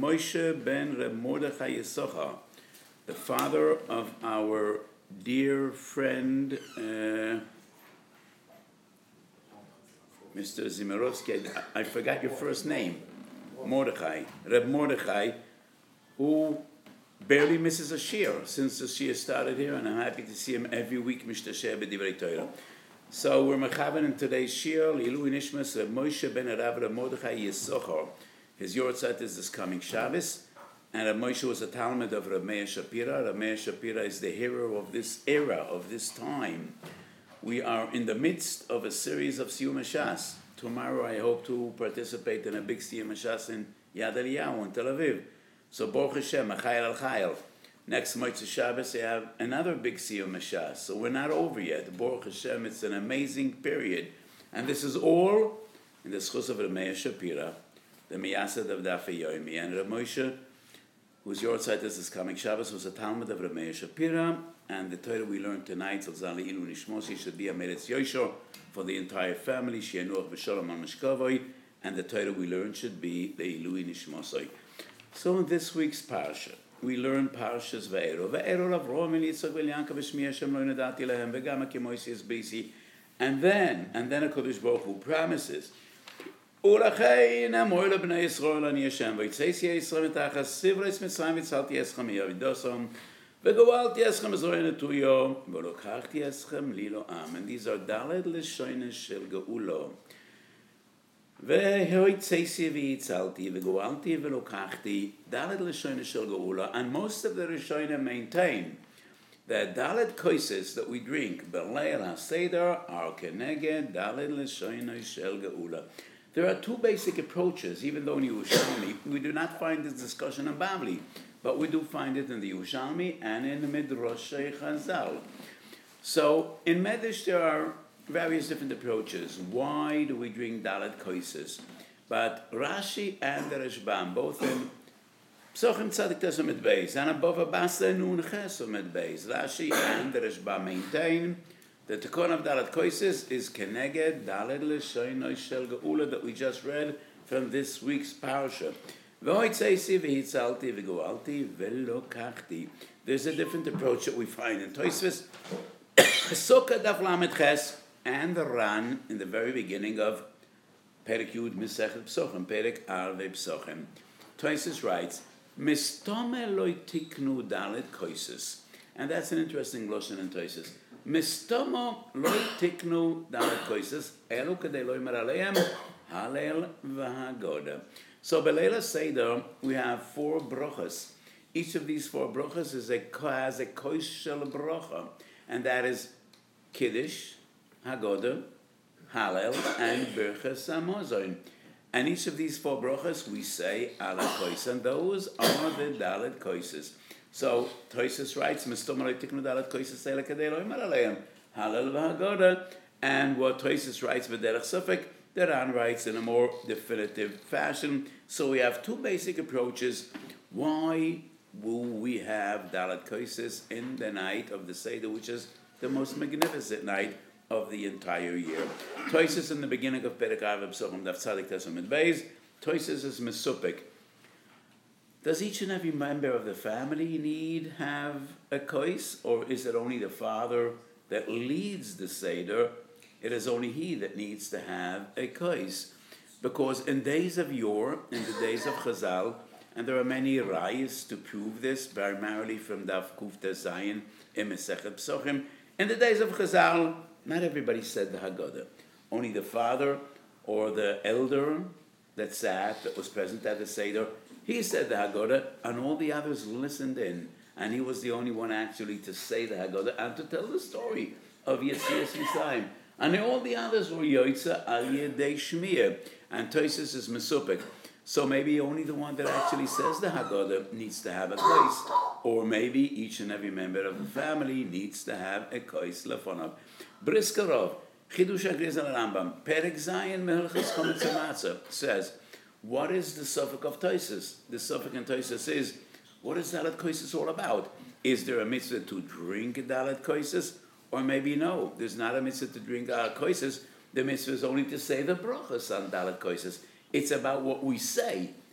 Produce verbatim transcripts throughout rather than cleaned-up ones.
Moshe ben Reb Mordechai Yisachar, the father of our dear friend, uh, Mister Zimirovsky. I, I forgot your first name. Mordechai. Reb Mordechai, who barely misses a shiur since the shiur started here, and I'm happy to see him every week, Mishtasheh b'divrei Torah. So we're mechaven in today's shiur, Ilui Nishmas Reb Moshe ben Rav Reb Mordechai Yisachar. His yortzeit is this coming Shabbos, and Reb Moshe was a Talmud of Reb Meir Shapira. Reb Meir Shapira is the hero of this era, of this time. We are in the midst of a series of Siyum Hashas. Tomorrow I hope to participate in a big Siyum Hashas in Yad Eliyahu in Tel Aviv. So Baruch Hashem, Achayel Al Chayel. Next Motzei Shabbos, I have another big Siyum Hashas. So we're not over yet. Baruch Hashem, it's an amazing period. And this is all in the schus of Reb Meir Shapira, the Miyasad of Daf Yomi. And Reb Moshe, whose yortzeit is this coming Shabbos, was a Talmud of Reb Meir Shapira. And the Torah we learned tonight, Zali Ilu Nishmosi, should be a Meretz Yosher for the entire family, She'enuach V'Shalom Al Mishkavoi. And the Torah we learned should be the Ilui Nishmosoi. So in this week's parsha, we learn parshas Ve'ero. Ve'ero Avraham and Yitzchak v'Yaakov v'Shmi Hashem lo nedati lehem v'gam ha'kemoisi esbrisi. And then, and then HaKadosh Baruch Hu promises, U'lachein amor lebnei Yisrael ani Hashem v'yitzeis Yisrael mitachas sivreis Mitzrayim v'tzalti eschem miyavidosom v'goalti eschem ezroin etuyo v'lokachti eschem li lo am. And these are daled l'shoines shel geulo. והויצאתי והצלתי וגואלתי ולוקחתי דלת לשונה של גאולה. And most of the Rishonim maintain that dalet koises that we drink b'leil haseder are keneged dalet l'shona shel geula. There are two basic approaches, even though in Yerushalmi we do not find this discussion in Bavli, but we do find it in the Yerushalmi and in the Midrashei Chazal. So in Medrash there are various different approaches. Why do we drink dalet koises? But Rashi and the Rashbam, both in Psochim Tzadik Tesam et Beis and above Abasta Nun Chesam et Beis, Rashi and the Rashbam maintain that the Tikon of dalet koises is keneged dalet l'shoinoi shel geula that we just read from this week's parsha. V'hoitzeisi v'hitzalti v'goalti v'lokachti. There's a different approach that we find in Tosfos, Sukkah Daf Lamed Ches, and the Ran in the very beginning of Perek Yud Mesechet Psochim, Perek Arvei Psochim. Tosfos writes, Mistome loy tiknu dalet koises. And that's an interesting lashon in Tosfos. Mistomo loy tiknu dalet koises, elu kadei loy mer aleim, halel v'hagoda. So Beleila Seder, we have four brochas. Each of these four brochas is a, has a kois shel brocha, and that is Kiddush, Hagodah, Hallel, and Birchas Hamazon. And each of these four brachas we say ala kois, and those are the dalet koises. So Tosfos writes, "Mistomalei tiknu dalet koises ela kadei lo yimar aleim Hallel v'Hagodah." And what Tosfos writes v'derech sufek, the Ran writes in a more definitive fashion. So we have two basic approaches. Why will we have dalet koises in the night of the Seder, which is the most magnificent night of the entire year? Tosfos in the beginning of Perek Arvei Psochim Daf Tzadik Tesam et Beis, Tosfos is mesupik. Does each and every member of the family need have a kois, or is it only the father that leads the Seder? It is only he that needs to have a kois, because in days of yore, in the days of Chazal, and there are many rayas to prove this, primarily from Daf Kuf Zayin in Mesechet Psochim. In the days of Chazal, not everybody said the Haggadah. Only the father or the elder that sat, that was present at the Seder, he said the Haggadah, and all the others listened in. And he was the only one actually to say the Haggadah and to tell the story of Yetzias Mitzrayim. And all the others were Yoitza al Yedei Shmiyah. And Tosfos is Mesupik. So maybe only the one that actually says the Haggadah needs to have a kois, or maybe each and every member of the family needs to have a kois lefonav. Briskerov, Chidush HaGriz al Rambam, Perek Zayin Mehilchos Chometz Matzah says, what is the suffix of Tosfos? The suffix in Tosfos is, what is dalet koises all about? Is there a mitzvah to drink dalet koises? Or maybe no, there's not a mitzvah to drink dalet koises. The mitzvah is only to say the brachas on dalet koises. It's about what we say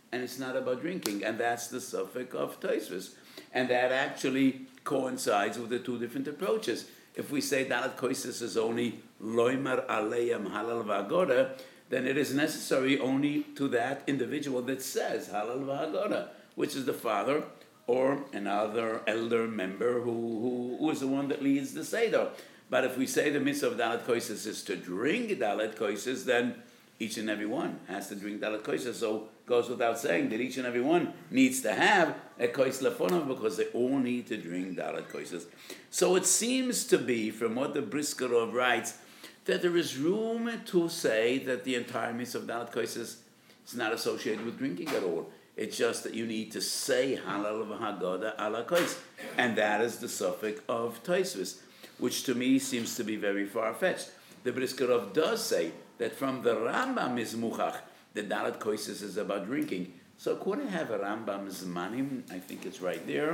and it's not about drinking, and that's the suffix of Tosfos. And that actually coincides with the two different approaches. If we say Dalet Koises is only Loimer Aleim Halal V'Agora, then it is necessary only to that individual that says Halal V'Agora, which is the father or another elder member who, who, who is the one that leads the Seder. But if we say the mitzvah of Dalet Koises is to drink Dalet Koises, then each and every one has to drink Dalet Koises. So it goes without saying that each and every one needs to have a Kois Lefonov because they all need to drink Dalet Koises. So it seems to be, from what the Briskerov writes, that there is room to say that the entire mitzvah of Dalet Koises is not associated with drinking at all. It's just that you need to say Halal v'Hagoda ala Kois, and that is the suffix of Tosfos, which to me seems to be very far-fetched. The Briskerov does say that from the Rambam is Muchach, the Dalet Koises is about drinking. So could I have a Rambam Zmanim? I think it's right there.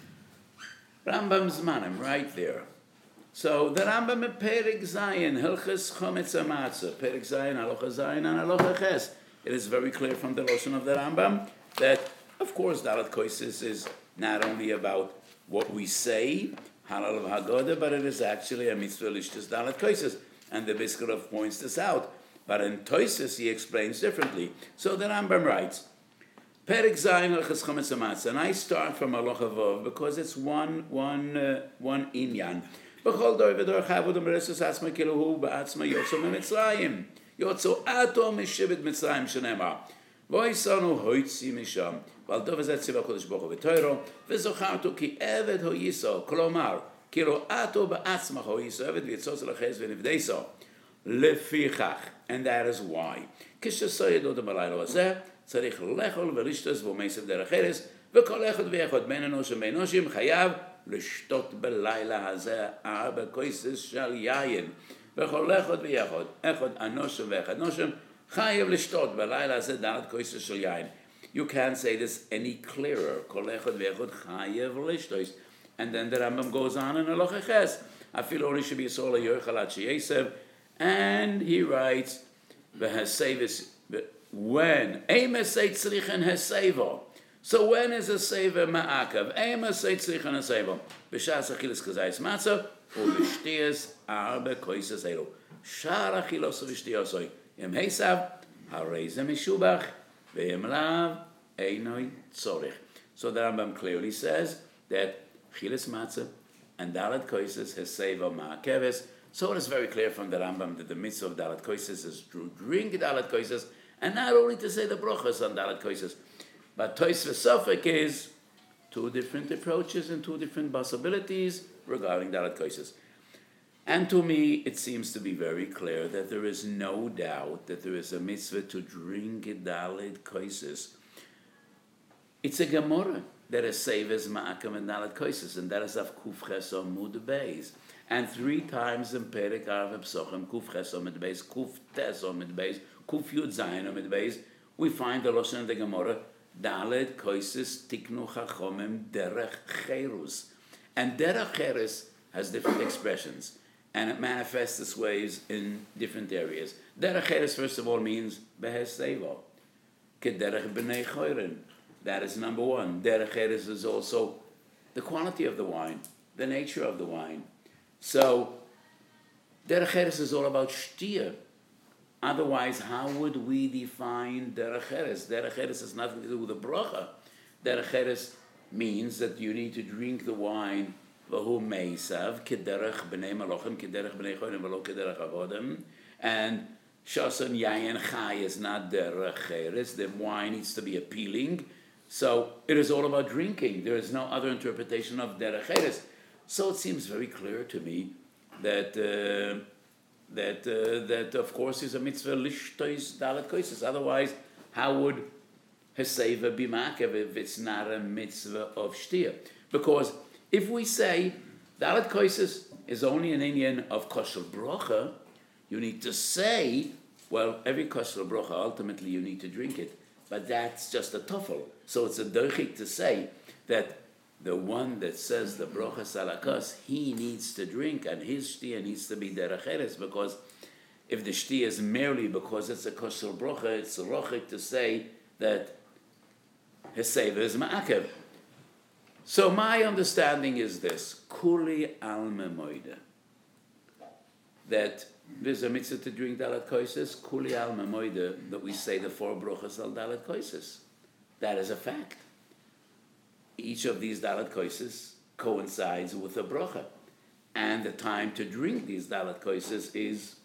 Rambam Zmanim, right there. So the Rambam in Perek Zayin, Hilchas Chometz HaMatzah, Perek Zayin, Halacha Zayin, and Halacha Ches. It is very clear from the Lashon of the Rambam that, of course, Dalet Koises is not only about what we say, Halal v'Hagoda, but it is actually a mitzvah lishtas Dalet Koises. And the Briskerov points this out. But in Tosfos he explains differently. So the Rambam writes, Perek Zayin Hilchas Chometz HaMatzah, and I start from Halacha Vav because it's one one uh, one inyan. B'chol dor v'dor chavod u'meresus atzma kiluhu ba'atzma yotzo miMitzrayim. Yotzo ato mishivet Mitzrayim shenemar. V'oisanu hoitzi misham. V'al dov v'zet tziva kodesh bocho v'toiro. V'zochartu ki eved hoyiso. Kolomar. Kilo ato ba'atzma hoyiso. Eved v'yitzos l'ches v'nivdeiso. Lefichach. And that is why. Kishasoyed odom alaylo hazeh. Tzarich lechol v'lishtos v'omeisev derech eres. V'kol echad v'echad ben enoshim ben enoshim chayav לשתות בלילה הזה ארבע כוסות של יין. וכל אחד ויחד, אחד אנושם ואחד נושם, חייב לשתות בלילה הזה דלת כוסות של יין. You can't say this any clearer. כל אחד ואחד חייב לשתות. And then the Rambam goes on in Halacha Ches. אפילו only should be sold yochal ad sheyesev. And he writes, v'hasevis, when, eimesei tzrichen hasevo. So when is a seva ma'akav? Ema say tzrichan a seva. B'shas achilas kazayis matzah, u b'shtiyas arba koisas elu. Shar achilos v'shtiyosoi. Yem heisav, harei mishubach, v'yem lav, einoi tzorich. So the Rambam clearly says that chilas matzah and dalet koisas has seva ma'akeves. So it is very clear from the Rambam that the mitzvah of dalet koisas is to drink dalet koisas, and not only to say the brachas on dalet koisas. But Tosfos Sofek is two different approaches and two different possibilities regarding Dalet Koises. And to me, it seems to be very clear that there is no doubt that there is a mitzvah to drink Dalet Koises. It's a Gemara that is saves Ma'akam and Dalet Koises, and that is of Kuf Chesom Mud Beis. And three times in Perek Arv Psochim, Kuf Chesom Mud Beis, Kuf Tesom Mud Beis, Kuf Yud Zayin Mud Beis, we find the Lashon of the Gemara, Dalet Koises Tiknu Chachomim Derech Cherus. And Derech Cherus has different expressions, and it manifests its ways in different areas. Derech Cherus, first of all, means Behes Sevo. Kederech B'nei Choyren. That is number one. Derech Cherus is also the quality of the wine, the nature of the wine. So, Derech Cherus is all about Shtia. Otherwise, how would we define Derech Eres? Derech Eres has nothing to do with the bracha. Derech Eres means that you need to drink the wine v'hu meisav kederech b'nei malachim kederech b'nei chonim v'lo kederech avodim, and shasan yayin chai is not Derech Eres. The wine needs to be appealing. So it is all about drinking. There is no other interpretation of Derech Eres. So it seems very clear to me that. Uh, That uh, that of course is a mitzvah lishtois dalet koises. Otherwise, how would heseva be makev if it's not a mitzvah of shtia? Because if we say dalet koises is only an inyan of kosher brocha, you need to say, well, every kosher brocha ultimately you need to drink it, but that's just a tuffle. So it's a doichik to say that the one that says the brocha salakas, he needs to drink, and his shtia needs to be derech eres, because if the shtia is merely because it's a kosher brocha, it's rochik to say that Heseva is ma'akev. So my understanding is this: Kuli al memoide. That there's a mitzvah to drink dalat koises. Kuli al memoide. That we say the four brachas al dalat koises. That is a fact. Each of these dalat koises coincides with a bracha, and the time to drink these dalat koises is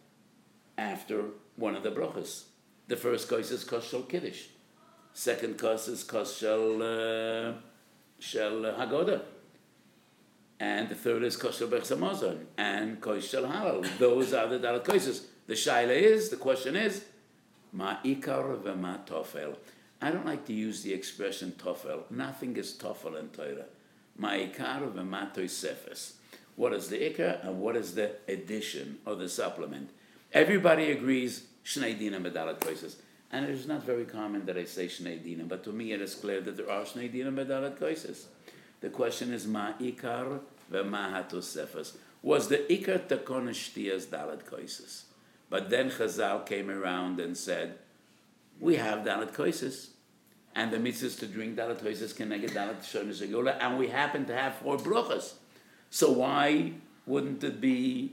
after one of the brachas. The first kois is kos shel kiddush. Second kois is kos shel uh, shel hagoda, and the third is kos shel berchas hamazon and kois shel halal. Those are the dalat koises. The shaila is, the question is, ma ikar v'ma tofel. I don't like to use the expression tofel. Nothing is tofel in Torah. Ma ikar v'ma toisefes. What is the ikar and what is the addition or the supplement? Everybody agrees shnei dinim bedalat koises. And it is not very common that I say shnei dinim, but to me it is clear that there are shnei dinim bedalat koises. The question is ma ikar v'ma hatosefes. Was the ikar takona shtiyas dalat koises? But then Chazal came around and said, we have dalat koises, and the mitzvah is to drink dalat koises keneged dalat shonos hageula, and we happen to have four brachas. So why wouldn't it be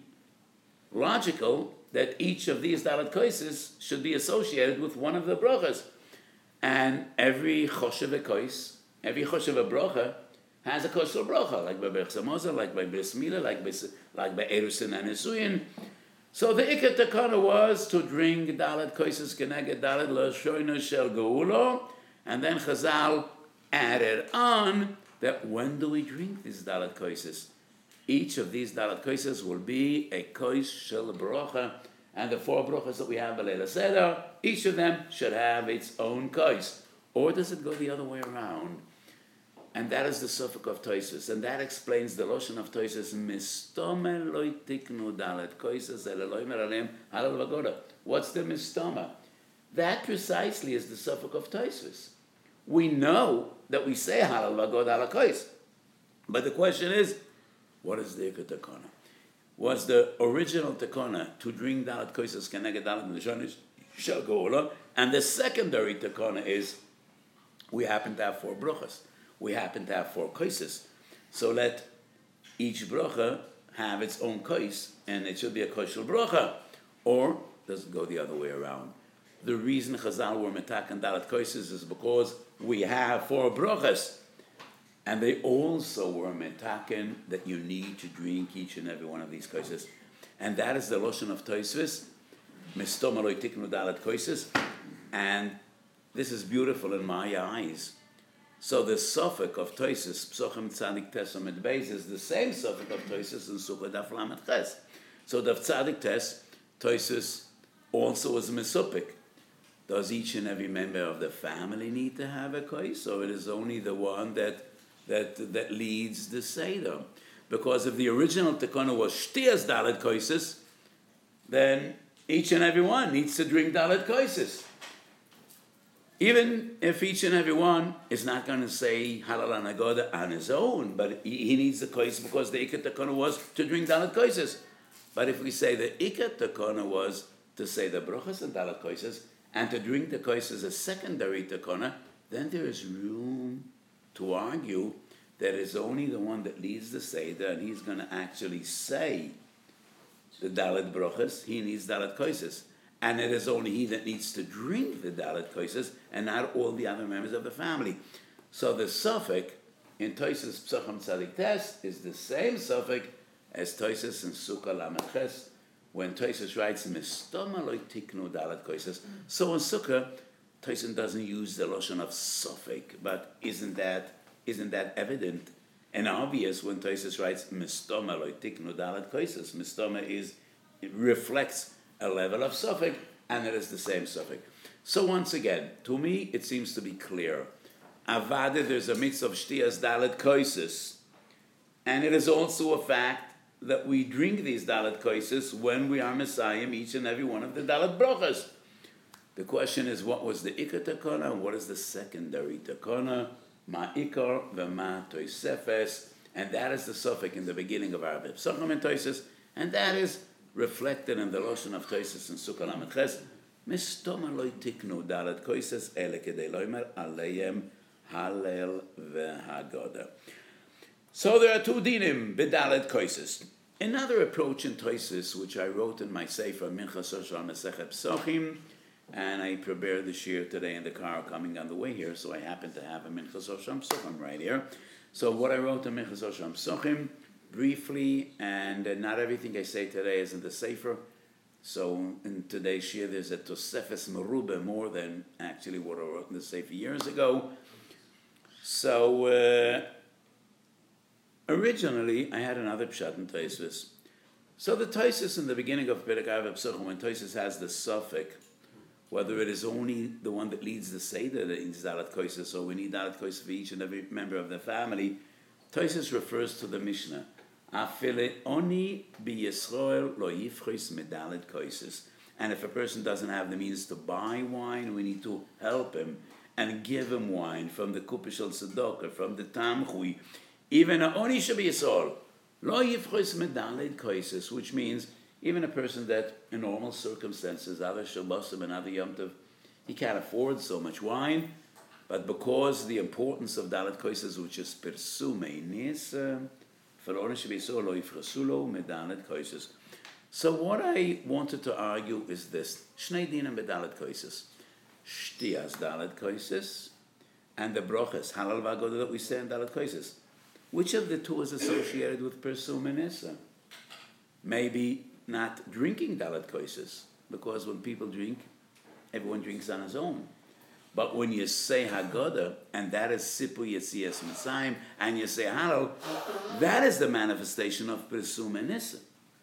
logical that each of these dalat koises should be associated with one of the brachas? And every choshev kois, every choshev bracha has a kosher bracha, like by berchas hamazon, like by bris milah, like by like by erusin and nisuyin. So the ikar takana was to drink dalat koises keneged dalat l'shonos shel geula, and then Chazal added on that when do we drink these dalat koises? Each of these dalat koises will be a kois shel bracha, and the four brachas that we have b'leil seder, each of them should have its own kois. Or does it go the other way around? And that is the suffix of Tosfos, and that explains the lashon of Tosfos. Mistoma loy tiknu dalet koises eleloi meralem halal vagoda. What's the mistoma? That precisely is the suffix of Tosfos. We know that we say halal vagoda ala kois, but the question is, what is the ikar takana? Was the original takana to drink dalet koises keneged dalet l'shonos shel geula, and the secondary takana is we happen to have four brachas. We happen to have four koises. So let each bracha have its own kois, and it should be a koshel bracha. Or does it go the other way around? The reason Chazal were metak and dalat koises is because we have four brachas. And they also were metaken that you need to drink each and every one of these koises. And that is the lashon of Tosfos, mistoma lo tiknu dalat koises. And this is beautiful in my eyes. So the suffix of Tosfos, Psochem Tzadik Tes Amid Beis, is the same suffix of Tosfos in Sukkot Daf Lamed Ches. So Daf Tzadik Tes, Tosfos also is misupik. Does each and every member of the family need to have a kois, or it is only the one that that that leads the seder? Because if the original takana was shtiyas dalet koises, then each and every one needs to drink dalet koises. Even if each and every one is not going to say halal and agoda on his own, but he, he needs the kois because the ikar takana was to drink dalet koises. But if we say the ikar takana was to say the brachas and dalet koises, and to drink the koises as secondary takana, then there is room to argue that it's only the one that leads the seder, and he's going to actually say the dalet brachas, he needs dalet koises. And it is only he that needs to drink the dalet koises, and not all the other members of the family. So the suffix in Tosfos Psochem Tzadik Tes is the same suffix as Tosfos in Sukkah Lamed Ches, when Tosfos writes, Mistoma lo tiknu dalet koises. So in Sukkah, Tosfos doesn't use the lashon of suffix, but isn't that isn't that evident and obvious when Tosfos writes, Mistoma lo tiknu dalet koises? Mistoma is, it reflects a level of suffix, and it is the same suffix. So once again, to me, it seems to be clear. Avada, there's a mitzvah of shtiyas dalet koises, and it is also a fact that we drink these dalet koises when we are Messiahim, each and every one of the dalet brachas. The question is, what was the ikar takana, and what is the secondary takana? Ma ikar v'ma toisefes, and that is the suffix in the beginning of our Psochem and Tosfos, and that is reflected in the lashon of Tosfos in Sukkah Lamed Ches, Mistoma lo tiknu dalet koises ele kedei loimer aleihem Hallel v'Haggadah. So there are two dinim, bedalet koises. Another approach in Toises, which I wrote in my Sefer, Minchas Oshar Masechet Psochim, and I prepared the shir today in the car coming on the way here, so I happen to have a Minchas Oshar Psochim right here. So what I wrote in Minchas Oshar Psochim, briefly, and uh, not everything I say today is in the Sefer. So in today's shir, there's a Tosefes Merubah, more than actually what I wrote in the Sefer years ago. So uh, originally, I had another pshat in Tosfos. So the Tosfos in the beginning of Perek Av Psuchim, when Tosfos has the suffix, whether it is only the one that leads the Seder that needs Dalet Koises, or we need Dalet Koises for each and every member of the family, Tosfos refers to the Mishnah. Afile oni bi Yisrael lo yifchos medalet koises. And if a person doesn't have the means to buy wine, we need to help him and give him wine from the Kupishal Tzedakah, from the Tamchui. Even a oni shabi Yisrael lo yifchos medalet koises, which means even a person that in normal circumstances, other Shabbosim and other Yom Tov, he can't afford so much wine, but because the importance of Dalet koises, which is persume nisa, so what I wanted to argue is this: Shnei dinim bedalet koises, shtias dalet koises, and the broches halal v'Haggadah that we say in dalet koises. Which of the two is associated with persum and issa? Maybe not drinking dalet koises, because when people drink, everyone drinks on his own. But when you say Haggadah, and that is Sipu Yetzias Mitzrayim, and you say Halal, that is the manifestation of Persum and Issa.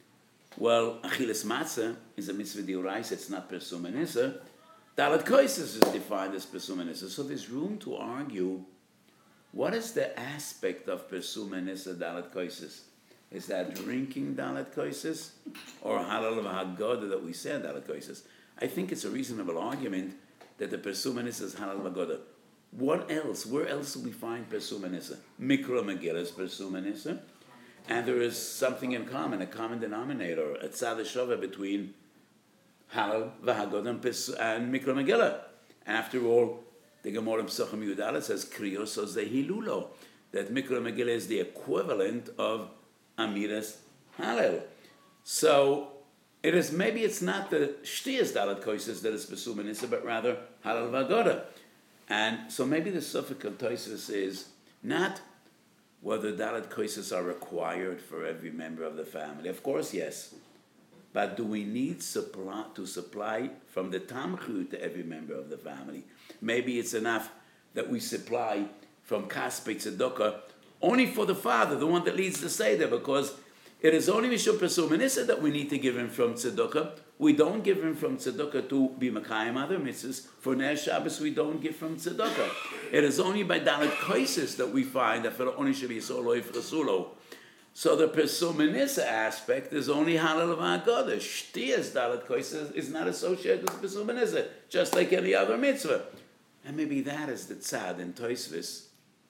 Well, Achilas Matzah is a mitzvah d'oraisa, it's not Persum and Issa. Dalet Koises is defined as Persum and Issa. So there's room to argue, what is the aspect of Persum and Issa, Dalet Koises? Is that drinking Dalet Koises, or Halal v'Haggadah that we say Dalet Koises? I think it's a reasonable argument that the Persumanis is Halal v'Haggadah. What else? Where else do we find Persumanissa? Mikra Megillah is Persumanissa. And there is something in common, a common denominator, a tzad shava between Halal v'Haggadah and, and Mikra Megillah. After all, the Gemara Psachim Yudala says, Kriyos Zehilulo, that Mikra Megillah is the equivalent of Amiras Halal. So, it is, maybe it's not the Shtiyas Dalet Koises that is Pesum Nisa, but rather Halal v'Haggadah. And so maybe the suffix of Toises is not whether Dalet Koises are required for every member of the family. Of course, yes. But do we need supply, to supply from the Tamchu to every member of the family? Maybe it's enough that we supply from Kaspei Tzedakah only for the father, the one that leads the Seder, because it is only Mishum Pesum Nisa that we need to give him from Tzedakah. We don't give him from Tzedakah to be Makayim other mitzvahs. For Ner Shabbos, we don't give from Tzedakah. It is only by Dalet Koises that we find that for only Shabi Yisrael Rasulo. So the Pesum Nisa aspect is only Halal v'Haggadah. Shtiyas Dalet Koises is not associated with Pesum Nisa, just like any other mitzvah. And maybe that is the tzad in Tosfos,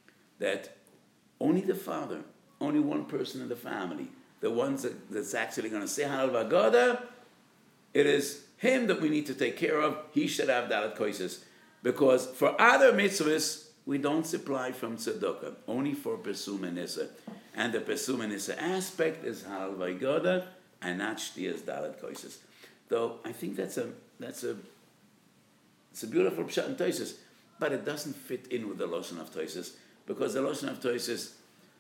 that only the father, only one person in the family, the ones that, that's actually going to say Halal v'Haggadah, it is him that we need to take care of. He should have Dalet Koises. Because for other mitzvahs, we don't supply from Tzedakah, only for Pesum and Nisa. And the Pesum and Nisa aspect is Halal v'Haggadah, and not Shtiyas Dalet Koises. Though I think that's a that's a it's a beautiful pshat in Tosfos, but it doesn't fit in with the Lashon of Tosfos, because the Lashon of Tosfos,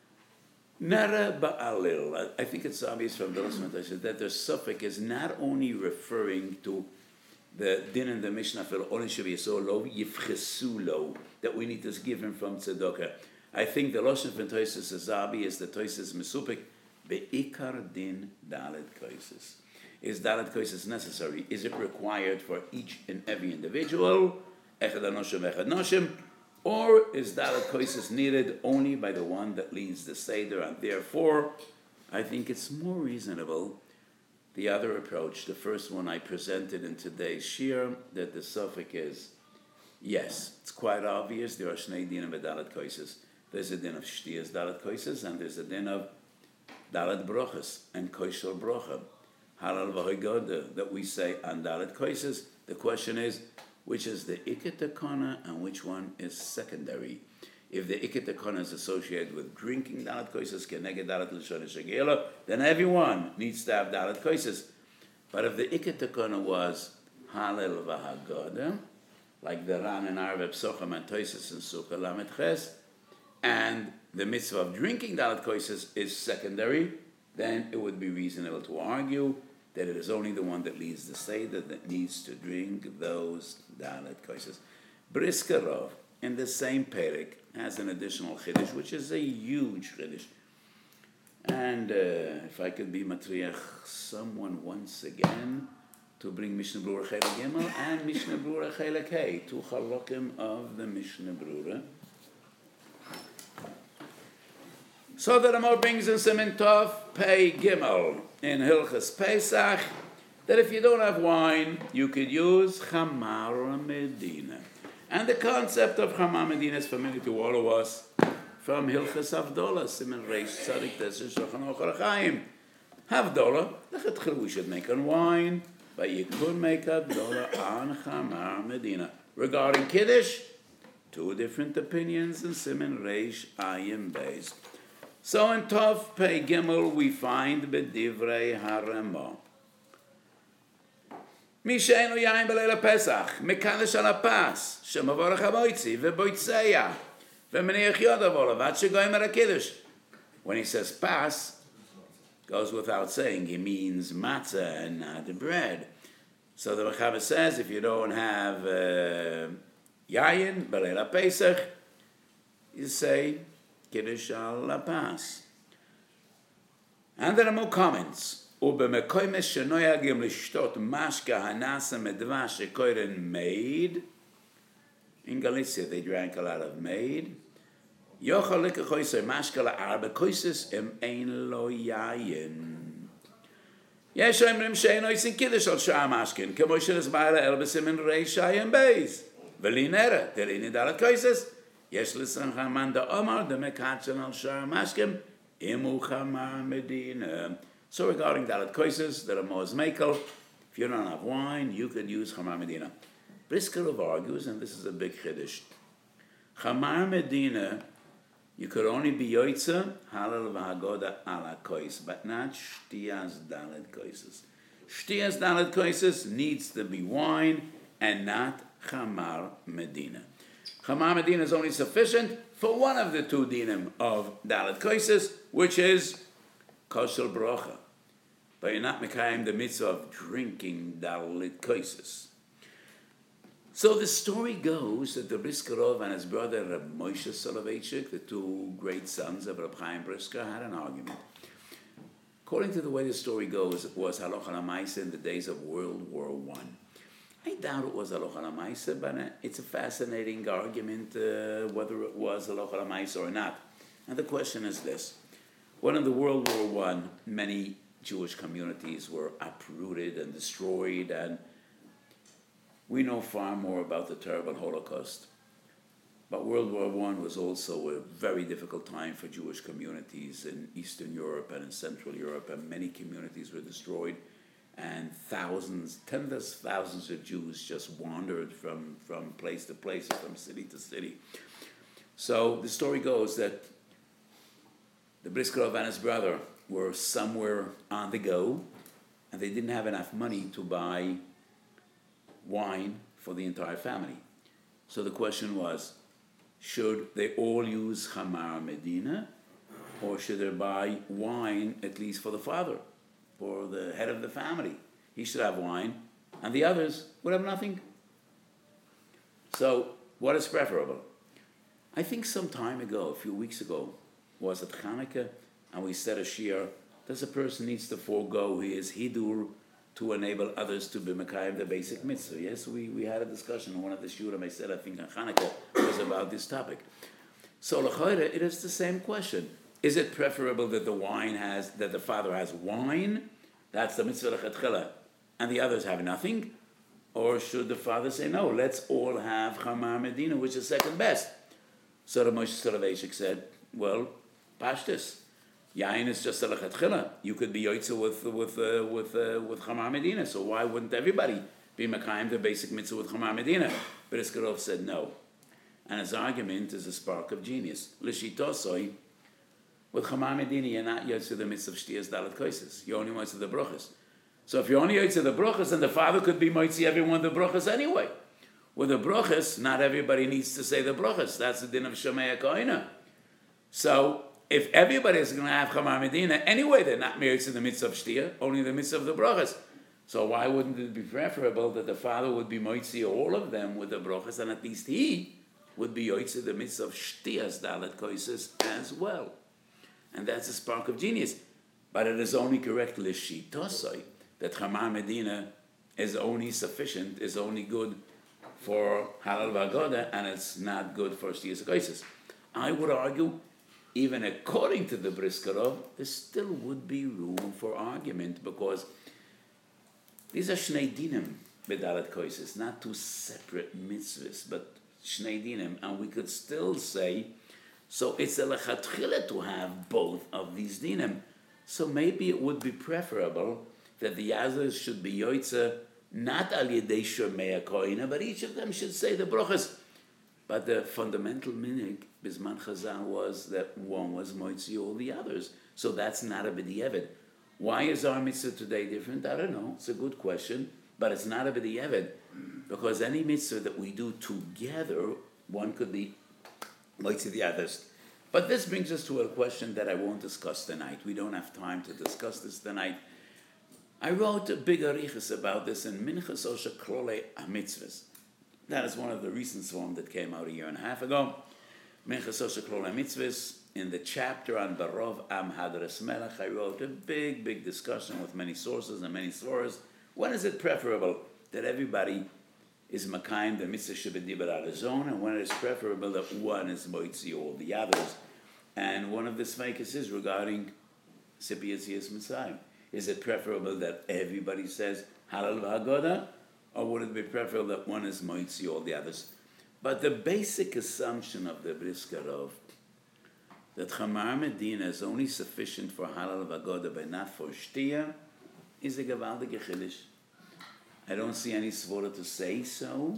Nara ba'alil, I think it's obvious from the Lashon of Tosfos that the suffix is not only referring to the din in the Mishnah for only shavi yisrael lo yifchesu lo, that we need to give him from tzedakah. I think the Lashon from Tosfos is obvious that Tosfos mesupik beikar din dalet koises. Is dalet koises necessary? Is it required for each and every individual? Echad anoshim, echad noshim. Or is Dalet Koises needed only by the one that leads the Seder? And therefore, I think it's more reasonable, the other approach, the first one I presented in today's shir, that the suffix is, yes, it's quite obvious, there are Shnei dinim Dalet Koises. There's a din of Shtiyas Dalet Koises, and there's a din of Dalet Brochas and Koishal Brocha, Halal v'Haggadah, that we say on Dalet Koises. The question is, which is the Iker Takana and which one is secondary. If the Iker Takana is associated with drinking Dalet Koises, Keneged Dalet L'Shon Shegela, then everyone needs to have Dalet Koises. But if the Iker Takana was Halel V'Haggadah, like the Ran and Arveb Socham and Toises and Sukkah Lamed Ches, and the mitzvah of drinking Dalet Koises is secondary, then it would be reasonable to argue that it is only the one that leads the Seder that needs to drink those Dalet Koises. Brisker Rov, in the same Perek, has an additional Chiddush, which is a huge Chiddush. And uh, if I could be Matriach someone once again to bring Mishnah Brura Chelek Gimel and Mishnah Brura Chelek Hey, two Chalokim of the Mishnah Brura. So the Ramah brings in Siman Tov Pei Gimel in Hilchas Pesach that if you don't have wine, you could use Chamar Medina. And the concept of Chamar Medina is familiar to all of us from Hilchas Havdolah, Siman Reish Tzadik Tes Shulchan Aruch Chaim. Havdolah, lechatchila we should make on wine, but you could make Havdolah on Chamar Medina. Regarding Kiddush, two different opinions in Siman Reish Ayin Beis. So in Tov Pei Gimel we find B'divrei Haramah. מי שאין לו יין בליל הפסח, מקדש על הפס, שמבורך המויצי ובויציה, ומניח יוד עבורה, ועד שגומר הקידוש. When he says pas, goes without saying, he means matzah and not bread. So the Mechaber says, if you don't have uh, yayin b'leil Pesach, you say kiddush al pas. And there are more comments. ובמקומות שנוהגים לשתות משקה הנעשה מדבש שקוראים made, in Galicia they drank a lot of made, יוכל לקחו יסר משקה לארבע כוסס אם אין לו יין. יש אומרים שאין עושים קידוש על שאר משקין, כמו שנסבר לאל בסימן ריש עין בייס, ולי נראה, תראיני דלת כוסס, יש לסנכם מאן דאמר דמקדשן על שאר משקין, אם הוא חמר מדינה. So regarding Dalet Koises, the Ramah is Mekel. If you don't have wine, you could use Chamar Medina. Briskerov argues, and this is a big Chiddush. Chamar Medina, you could only be Yoitza, Halal V'Hagoda ala Kois, but not Shtiyas Dalet Koises. Shtiyas Dalet Koises needs to be wine and not Chamar Medina. Chamar Medina is only sufficient for one of the two dinim of Dalet Koises, which is Kosher Bracha. But you're not Mekayim the mitzvah of drinking Dalet Koises. So the story goes that the Brisker Rov and his brother Reb Moshe Soloveitchik, the two great sons of Reb Chaim Brisker, had an argument. According to the way the story goes, it was Halocha L'Maaseh in the days of World War One. I doubt it was Halocha L'Maaseh, but it's a fascinating argument uh, whether it was Halocha L'Maaseh or not. And the question is this. When in the World War One, many Jewish communities were uprooted and destroyed, and we know far more about the terrible Holocaust. But World War One was also a very difficult time for Jewish communities in Eastern Europe and in Central Europe, and many communities were destroyed, and thousands, tens of thousands of Jews just wandered from, from place to place, from city to city. So the story goes that the Brisker Rov and his brother were somewhere on the go, and they didn't have enough money to buy wine for the entire family. So the question was, should they all use Chamar Medina, or should they buy wine at least for the father, for the head of the family? He should have wine, and the others would have nothing. So what is preferable? I think some time ago, a few weeks ago, was at Chanukah, and we said a shiur, does a person needs to forego his hidur to enable others to be mekayim the basic mitzvah? Yes, we, we had a discussion on one of the shiurim. I said, I think on Chanukah was about this topic. So l'chayre, it is the same question. Is it preferable that the wine has, that the father has wine, that's the mitzvah l'chatchila, and the others have nothing? Or should the father say, no, let's all have Chamar Medina, which is second best? So the Moshe Soloveitchik said, well, Pashtus. Yain is just a lechatchila. You could be yoitza with with uh, with uh, with Chamar Medina. So why wouldn't everybody be Makayim the basic mitzvah with Chamar Medina. Briskerov said no. And his argument is a spark of genius. L'shitosoi, with Chamar Medina, you're not yotze the mitzvah of Shtiyas Dalet Koises. You're only yotze the brochas. So if you're only yotze the brochas, then the father could be moitzi everyone the brochas anyway. With the brochas, not everybody needs to say the brochas. That's the din of Shomei HaKoina. So if everybody is going to have Chamar Medina, anyway, they're not married to the mitzvah of Shtiyah, only the mitzvah of the brochas. So why wouldn't it be preferable that the father would be moitzi all of them with the brochas, and at least he would be yoitzi the mitzvah of Shtiyas Dalet Koises as well? And that's a spark of genius. But it is only correct l'shitosai that Chamar Medina is only sufficient, is only good for Halal Vagoda, and it's not good for Shtiyas Koises. I would argue, even according to the Briskerov, there still would be room for argument, because these are Shnei Dinim B'Dalet Koises, not two separate mitzvahs, but Shnei Dinim, and we could still say, so it's a lechatchila to have both of these dinim. So maybe it would be preferable that the others should be yoitza, not al yedei shomei HaKoina, but each of them should say the brochas. But the fundamental minig, Bisman Chazal, was that one was moitzi all the others. So that's not a b'di'evid. Why is our mitzvah today different? I don't know. It's a good question. But it's not a b'di'evid. Because any mitzvah that we do together, one could be moitzi the others. But this brings us to a question that I won't discuss tonight. We don't have time to discuss this tonight. I wrote a big arichas about this in Minchas Osher Klolei HaMitzvahs. That is one of the recent form that came out a year and a half ago. Minchas Osher Klolei HaMitzvahs. In the chapter on Barov Am Hadras Melech, I wrote a big, big discussion with many sources and many sources. When is it preferable that everybody is Makayim the mitzvah shebedibar alazon, and when it is preferable that one is moitzi all the others? And one of the smekes is regarding Sipi Yitzias Mitzrayim. Is it preferable that everybody says Halal v'Hagoda, or would it be preferable that one is moitzi all the others? But the basic assumption of the Briskerov, that Chamar Medina is only sufficient for Halal v'Hagoda but not for Shtiyah, is a gewaldige chiddush. I don't see any svara to say so,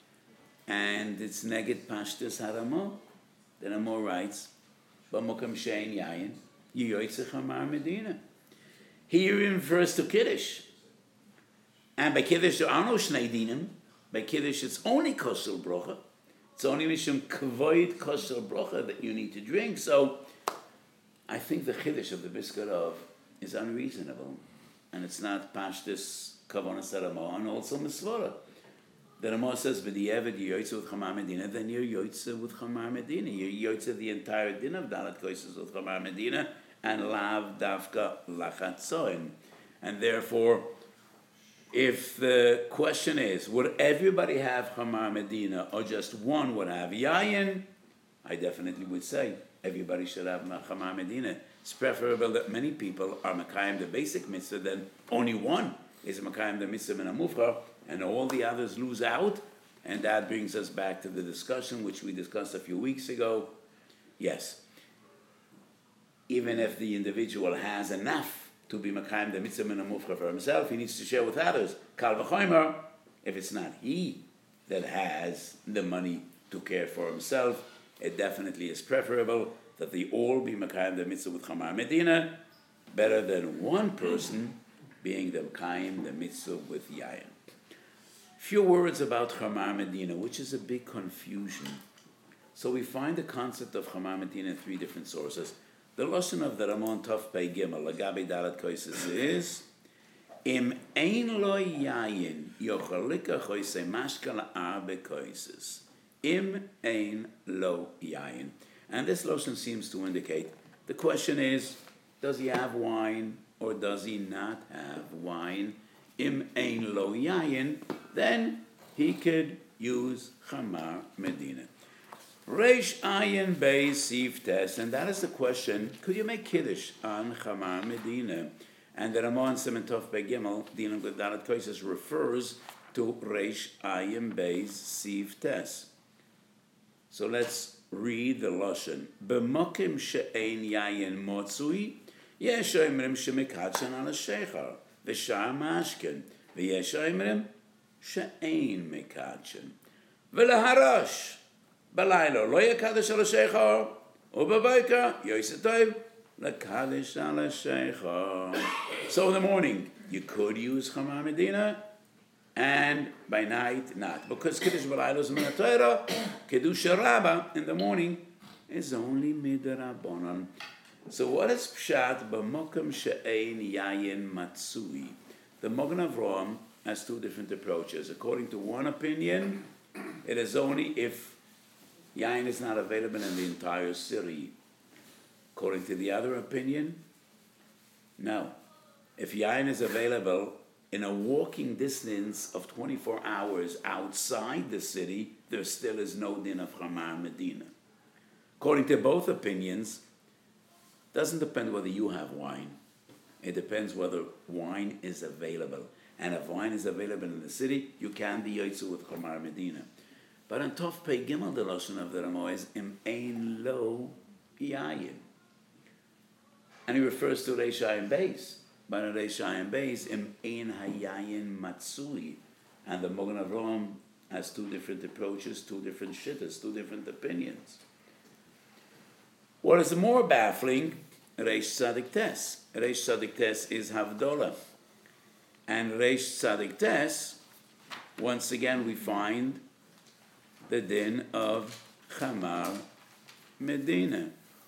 and it's neged pashtus haramo. The Ramo writes, "B'mokam shein yayin, yoytze Chamar Medina." Here he refers to Kiddush, and by Kiddush there are no shnei dinim. By Kiddush it's only kosher brocha. It's only mishum kvoid kosher brocha that you need to drink. So I think the Kiddush of the Briskerov is unreasonable, and it's not pashtus Kavanas Ramo, and also Misvara. The Ramo says, "B'di'evid you're yoytze with Chamar Medina," then you're yoytze with Chamar Medina. You're yoytze the entire din of Dalet Koises with Chamar Medina, and lav davka lachatzoin. And therefore, if the question is, would everybody have Chamar Medina, or just one would have Yayin, I definitely would say everybody should have Chamar Medina. It's preferable that many people are Makayim the basic mitzvah, then only one is Makayim the mitzvah and a mufchar, and all the others lose out. And that brings us back to the discussion which we discussed a few weeks ago. Yes, even if the individual has enough to be Makayim the mitzvah and a mufchar for himself, he needs to share with others. Kal v'chomer, if it's not he that has the money to care for himself, it definitely is preferable that they all be Makayim the mitzvah with Chamar Medina, better than one person being the Mekayim, the mitzvah with Yayin. Few words about Chamar Medina, which is a big confusion. So we find the concept of Chamar Medina in three different sources. The lashon of the Ramon Tov Pei Gimel, Lagabi Dalet Koises, is Im ein lo yayin yochalika choise mashka la'arbe koises. Im ein lo yayin. And this lashon seems to indicate, the question is, does he have wine or does he not have wine? Im ein lo yayin, then he could use Chamar Medina. Reish Ayin Beis Sif Tes, and that is the question, could you make Kiddush on Chamar Medina? And the Ramon Siman Tov Pei Gimel, Din of Dalet Koises, refers to Reish Ayin Beis Sif Tes. So let's read the Lashon. B'mokim she'ein yayin motzui, yesh oimrim shemikadshan al shechar, v'shar mashkin, v'yesh oimrim שאין מקדשן. ולהרש, בלילה לא יקדש על השיכר, ובבוקר יעשה טוב לקדש על השיכר. So in the morning, you could use Chamar Medina, and by night, not. Because Kiddush B'layla is min haTorah, Kiddush Rabbah in the morning is only midrabanan. So what is Pshat b'mokum she'ein yayin matsui? The Magen Avraham has two different approaches. According to one opinion, it is only if yayin is not available in the entire city. According to the other opinion, no. If yayin is available in a walking distance of twenty-four hours outside the city, there still is no din of Chamar Medina. According to both opinions, it doesn't depend whether you have wine. It depends whether wine is available. And if wine is available in the city, you can be yotze with Chamar Medina. But on Tov Pei Gimel, the Lashon of the Ramo is im ein lo yayin. And he refers to Reish Ayin Beis. But in Reish Ayin Beis, im ein hayayin matsui. And the Magen Avraham has two different approaches, two different shittas, two different opinions. What is more baffling, Reish Tzadik Tes. Reish Tzadik Tes is Havdalah. And Reish Tzadik Tes, once again we find the din of Chamar Medina.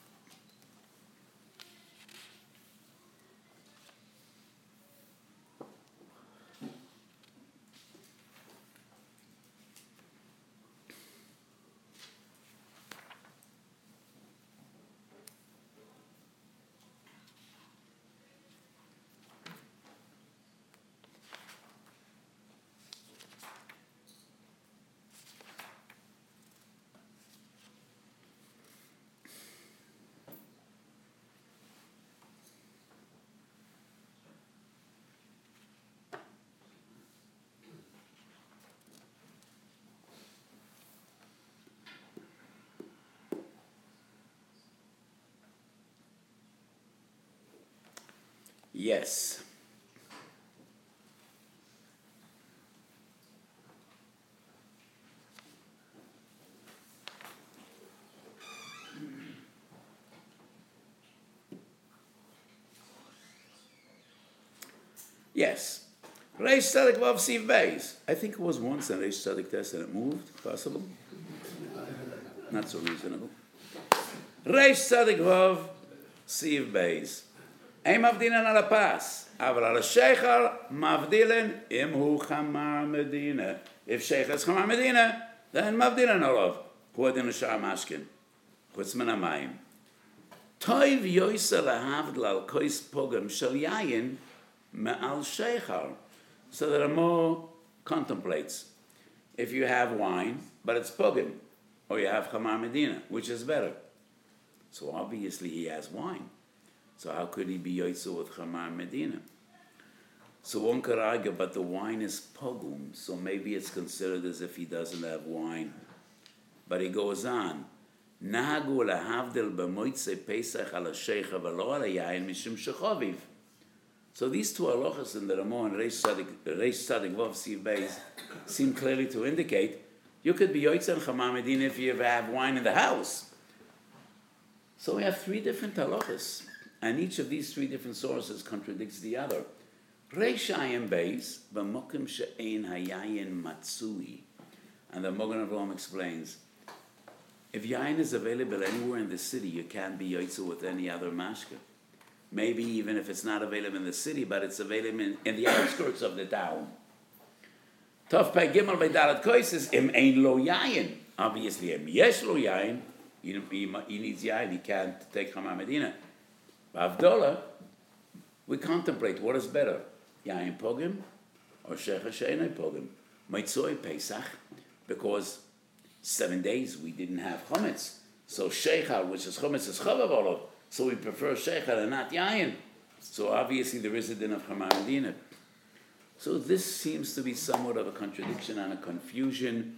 Yes. Yes. Reish Tzadik Vav Siv Beis. I think it was once in Reish Tzadik Tes and it moved. Possible? Not so reasonable. Reish Tzadik Vav Siv Beis. Ein mavdilen al pas, aval al sheicher mavdilen im hu Chamar Medina. If sheicher is Chamar Medina, then mavdilen alav. Hu adin l'shar mashkin. Chutz min hamayim. Toiv yoysa lahavdil al kois pogam shel yayin me'al sheicher. So the Ramo contemplates. If you have wine, but it's pogam, or you have Chamar Medina, which is better? So obviously he has wine. So how could he be yotze with Chamar Medina? So one could argue, but the wine is pogum, so maybe it's considered as if he doesn't have wine. But he goes on, Nahagu lahavdil b'moitze Pesach ala sheikha v'lo ala yayin mishum shechoviv. So these two halachas in the Ramo and Reish Tzadik Vav Siv Beis seem clearly to indicate you could be yotze in Chamar Medina if you have wine in the house. So we have three different halachas. And each of these three different sources contradicts the other. Reish Ayin Beis, b'mokim she'ein hayayin matsui. And the Magen Avraham explains, if yayin is available anywhere in the city, you can't be yotze with any other mashka. Maybe even if it's not available in the city, but it's available in, in the outskirts of the town. Tov Pei Gimel by Dalet Kois is im ein lo yayin. Obviously, im yesh lo yayin. He, he, he needs yayin. He can't take Chamar Medina. Avdola, we contemplate what is better, yayin pogim or shecha she'enei pogim. Maitzoi Pesach, because seven days we didn't have chametz. So shecha, which is chametz, is chavav olav. So we prefer shecha and not yayin. So obviously there is a din of Chamar Medina. So this seems to be somewhat of a contradiction and a confusion.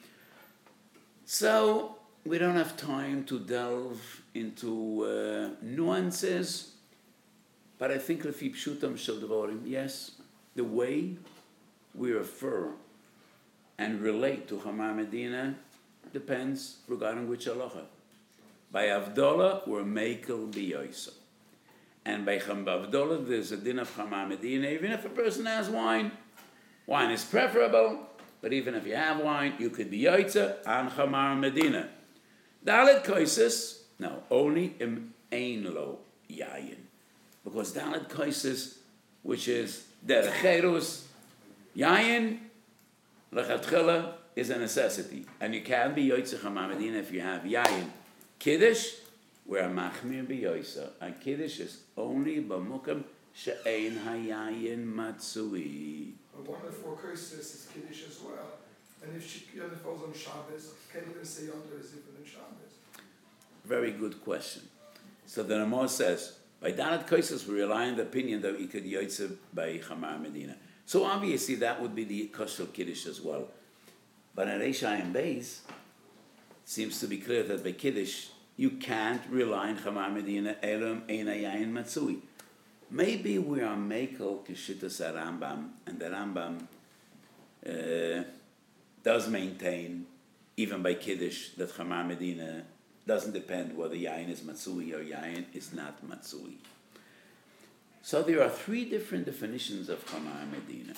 So we don't have time to delve into uh, nuances. But I think Lefi Pshutam Shel Dvorim, yes, the way we refer and relate to Chamar Medina depends regarding which halacha. By Avdollah, we're Mekel B'Yoisa. And by Avdollah, there's a din of Chamar Medina, even if a person has wine. Wine is preferable, but even if you have wine, you could be Yoitza and Chamar Medina. Dalet Koises, no, only im Ein Lo Yayin. Because Dalet Koises, which is Derecherus, Yayin, Lechatchila, is a necessity. And you can be Yoitza Chamar Medina if you have Yayin. Kiddush, we're Machmir B'Yoisa. And Kiddush is only B'Mukam She'ein Hayayin Matsui. But one of the four curses is Kiddush as well. And if she Yonah falls on Shabbos, can you even say Yonah is even in Shabbos? Very good question. So the Ramah says, by Dalet Koises, we rely on the opinion that we could Yoitza by Chamar Medina. So obviously that would be the Kosher Kiddush as well. But in Reish Ayin Beis, it seems to be clear that by Kiddush, you can't rely on Chamar Medina, Elam Ein Hayayin Matsui. Maybe we are Mekel Kishitas Rambam, and the Rambam uh, does maintain, even by Kiddush, that Chamar Medina doesn't depend whether Yayin is Matsui or Yayin is not Matsui. So there are three different definitions of Chamar Medina.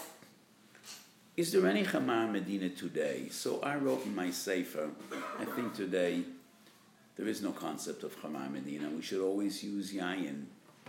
Is there any Chamar Medina today? So I wrote in my Sefer, I think today there is no concept of Chamar Medina. We should always use Yayin.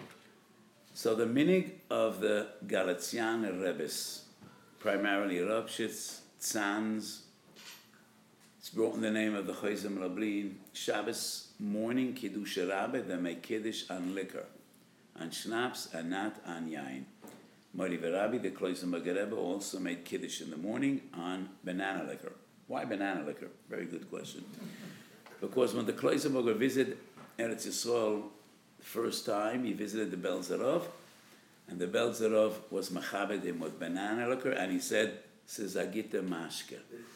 So the minig of the Galatian Rebbes, primarily Ropshitz, Tzanz, it's brought in the name of the Chozim Lublin, Shabbos morning Kiddush Rabbe, they make Kiddush on liquor, on schnapps and not on yain. Mori Verabi, the Chozim Rebbe, also made Kiddush in the morning on banana liquor. Why banana liquor? Very good question. Because when the Chozim Rebbe visited Eretz Yisrael the first time, he visited the Bel Zarov, and the Bel Zarov was machabed him with banana liquor, and he said, "Sezagita mashke."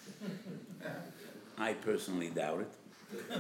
I personally doubt it.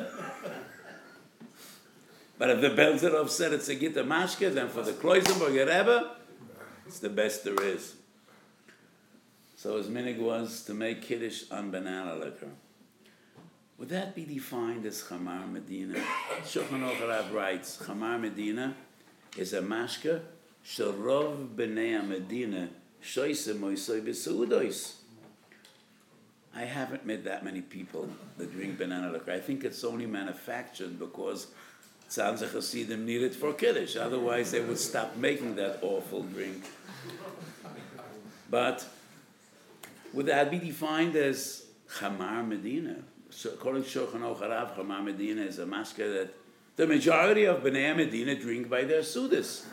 But if the Bel Zarov said it's a Gita mashke, then for the Kloisenberger Rebbe, it's the best there is. So his minig was to make Kiddush on banana liquor. Would that be defined as Chamar Medina? Shulchan Aruch Harav writes, Chamar Medina is a mashke sherov b'nei Medina shoyse moisoi b'seudos. I haven't met that many people that drink banana liquor. I think it's only manufactured because Tzanz Hasidim need it for Kiddush. Otherwise, they would stop making that awful drink. But would that be defined as Chamar Medina? So, according to Shulchan Aruch Harav, Chamar Medina is a mashke that the majority of Bnei Medina drink by their sudas.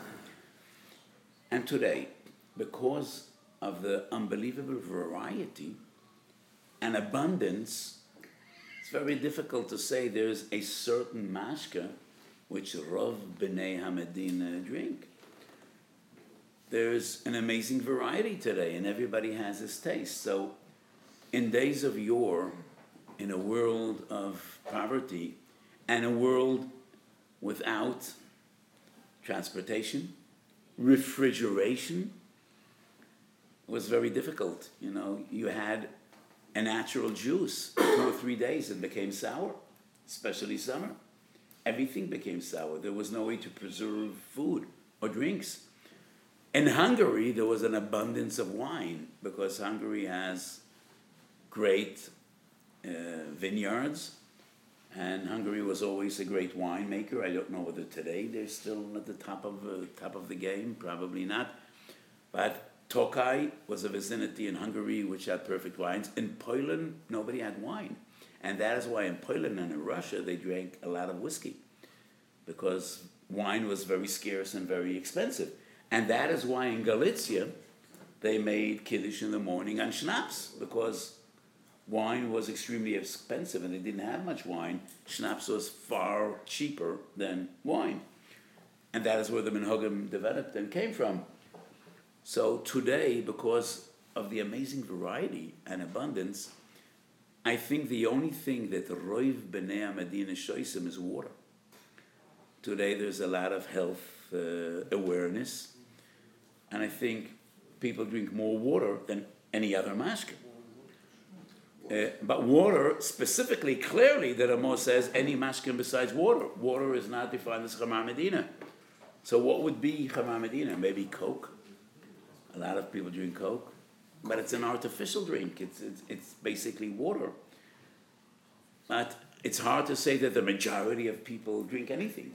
And today, because of the unbelievable variety and abundance, it's very difficult to say there's a certain mashke which Rov Bnei HaMedina drink. There's an amazing variety today, and everybody has his taste. So, in days of yore, in a world of poverty, and a world without transportation, refrigeration, it was very difficult. You know, you had a natural juice, two or three days, it became sour, especially summer. Everything became sour. There was no way to preserve food or drinks. In Hungary, there was an abundance of wine because Hungary has great uh, vineyards, and Hungary was always a great winemaker. I don't know whether today they're still at the top of uh, top of the game. Probably not. But Tokaj was a vicinity in Hungary which had perfect wines. In Poland, nobody had wine. And that is why in Poland and in Russia, they drank a lot of whiskey, because wine was very scarce and very expensive. And that is why in Galicia, they made Kiddush in the morning on schnapps, because wine was extremely expensive and they didn't have much wine. Schnapps was far cheaper than wine. And that is where the minhagim developed and came from. So today, because of the amazing variety and abundance, I think the only thing that Roiv B'nei Medina Shoisim is water. Today there's a lot of health uh, awareness, and I think people drink more water than any other mashke. Uh, but water, specifically, clearly, the Ramo says any mashkin besides water. Water is not defined as Chamar Medina. So what would be Chamar Medina? Maybe Coke. A lot of people drink Coke. But it's an artificial drink. It's, it's, it's basically water. But it's hard to say that the majority of people drink anything.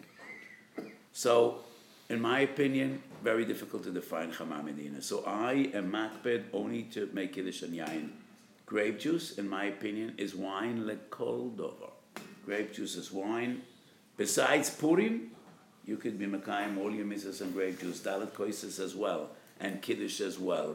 So, in my opinion, very difficult to define Chamar Medina. So I am makpid only to make Kiddush and Yain. Grape juice, in my opinion, is wine lekol dover. Grape juice is wine. Besides Purim, you could be Mekayim, all your mitzvahs and grape juice, Dalet Koises as well, and Kiddush as well.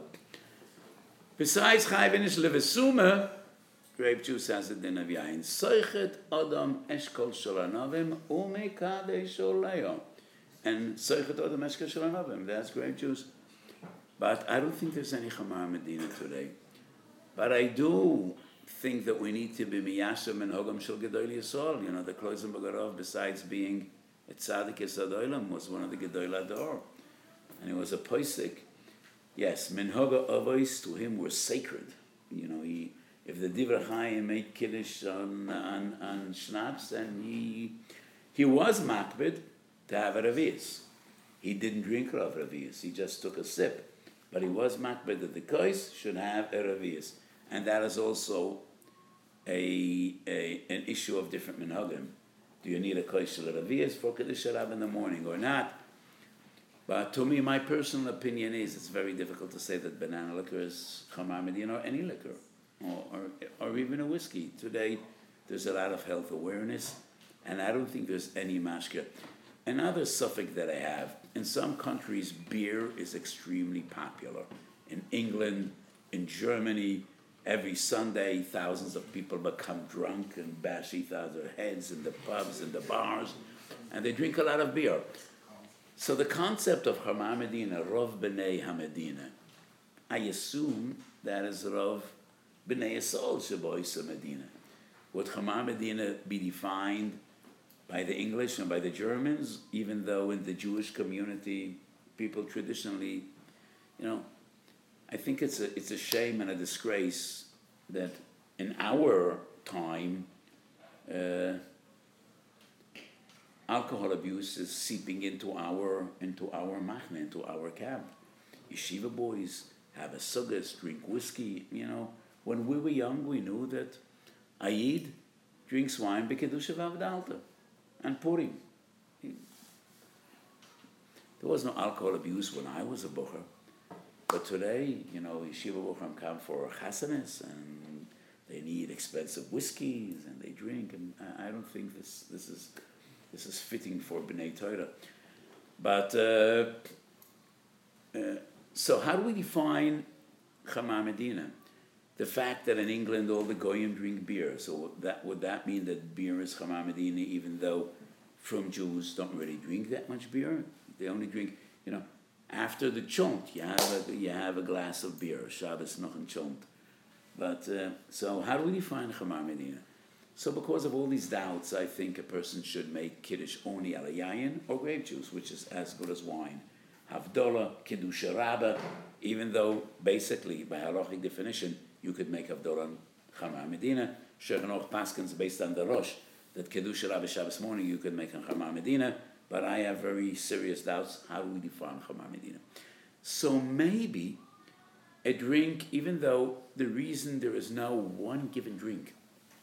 Besides Chayvinish Levesuma, grape juice has a din of Yain. Soichet Adam Eshkol Sholanavim Umekadesh Oleyo. And Soichet Adam Eshkol Sholanavim, that's grape juice. But I don't think there's any Chamar Medina today. But I do think that we need to be miyashem and hogam shel gedol yisrael. You know, the Kloizen Bagarov, besides being a tzaddik yesod olam, was one of the gedol ador, and he was a posik. Yes, minhoga avos to him were sacred. You know, he if the Divrei Chaim made kiddush on on, on schnapps, then he he was makbid to have a revius. He didn't drink rav revius. He just took a sip. But he was makbid that the kois should have a revius. And that is also a, a an issue of different minhagim. Do you need a kois shel revius for Kiddush Rav in the morning or not? But to me, my personal opinion is it's very difficult to say that banana liquor is Chamar Medina or any liquor, or, or, or even a whiskey. Today, there's a lot of health awareness, and I don't think there's any mashka. Another suffix that I have, in some countries, beer is extremely popular. In England, in Germany, every Sunday, thousands of people become drunk and bash each other's heads in the pubs and the bars, and they drink a lot of beer. So the concept of Chamar Medina, Rov B'nei HaMedina, I assume that is Rov B'nei Yisrael Sheboisa Medina. Would Chamar Medina be defined by the English and by the Germans, even though in the Jewish community, people traditionally, you know, I think it's a it's a shame and a disgrace that in our time, uh, alcohol abuse is seeping into our into our machne, into our camp. Yeshiva boys have a sugas, drink whiskey. You know, when we were young, we knew that Aid drinks wine b'kedusha v'avdalta and Purim. There was no alcohol abuse when I was a bocher. But today, you know, Yeshiva Bochum come for chasanis, and they need expensive whiskeys, and they drink, and I don't think this this is this is fitting for B'nai Torah. But uh, uh, so, how do we define Chamar Medina? The fact that in England all the goyim drink beer, so that would that mean that beer is Chamar Medina, even though from Jews don't really drink that much beer? They only drink, you know. After the chont, you have a, you have a glass of beer, Shabbos noch ein chont. But, uh, so how do we define Chamar Medina? So because of all these doubts, I think a person should make Kiddush only ala yayin or grape juice, which is as good as wine. Havdalah, Kiddush Rabbah, even though basically, by halachic definition, you could make Havdalah on Chamar Medina. Shulchan Aruch paskins based on the Rosh, that Kiddush Rabbah Shabbos morning you could make on Chamar Medina. But I have very serious doubts. How do we define Chamar Medina? So maybe a drink, even though the reason there is no one given drink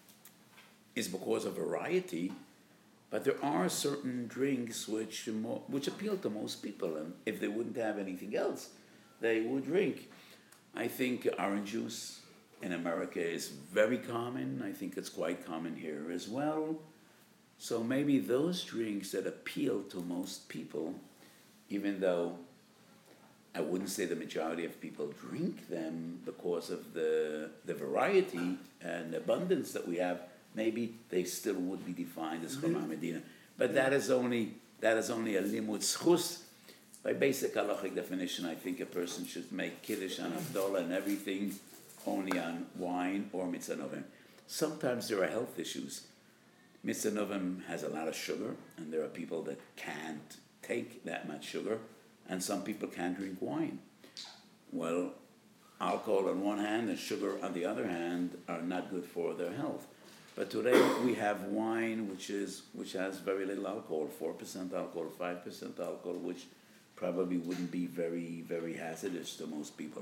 is because of variety, but there are certain drinks which mo- which appeal to most people, and if they wouldn't have anything else, they would drink. I think orange juice in America is very common. I think it's quite common here as well. So maybe those drinks that appeal to most people, even though I wouldn't say the majority of people drink them because of the the variety and abundance that we have, maybe they still would be defined as Chamar Medina. But that is only that is only a limud schus. By basic halachic definition, I think a person should make kiddush and havdalah and everything only on wine or mitzvah novim. Sometimes there are health issues. Mitzvah Novim has a lot of sugar, and there are people that can't take that much sugar, and some people can't drink wine. Well, alcohol on one hand and sugar on the other hand are not good for their health. But today we have wine which is which has very little alcohol, four percent alcohol, five percent alcohol, which probably wouldn't be very, very hazardous to most people.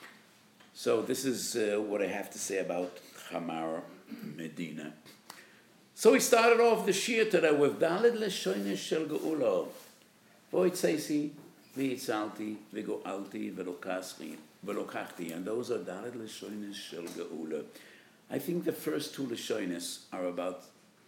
So this is uh, what I have to say about Chamar Medina. So we started off the Shir today with Daled Leshoines Shel Geula. Voitzesi, V'itzalti, V'go'alti, V'lokachti, V'lokachti. And those are Daled Leshoines Shel Geula. I think the first two Leshoines are about